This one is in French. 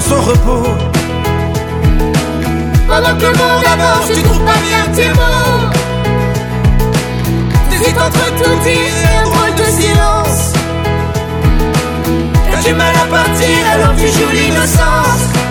son repos. Pendant que le monde avance, tu trouves pas bien tes mots. T'hésites entre tout dire et un drôle de silence. T'as du mal à partir alors tu joues l'innocence.